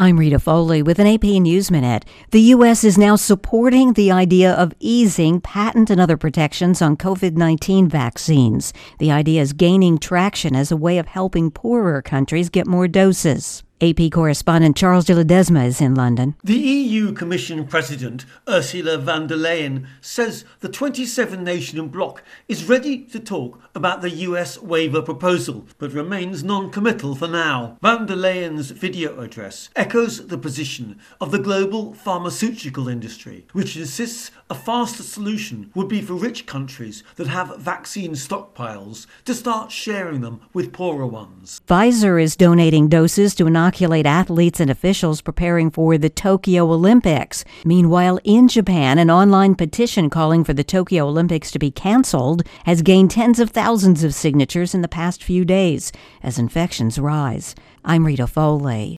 I'm Rita Foley with an AP News Minute. The U.S. is now supporting the idea of easing patent and other protections on COVID-19 vaccines. The idea is gaining traction as a way of helping poorer countries get more doses. AP correspondent Charles de Ledesma is in London. The EU Commission President Ursula von der Leyen says the 27-nation bloc is ready to talk about the US waiver proposal, but remains non-committal for now. Von der Leyen's video address echoes the position of the global pharmaceutical industry, which insists a faster solution would be for rich countries that have vaccine stockpiles to start sharing them with poorer ones. Pfizer is donating doses to inoculate athletes and officials preparing for the Tokyo Olympics. Meanwhile, in Japan, an online petition calling for the Tokyo Olympics to be canceled has gained tens of thousands of signatures in the past few days as infections rise. I'm Rita Foley.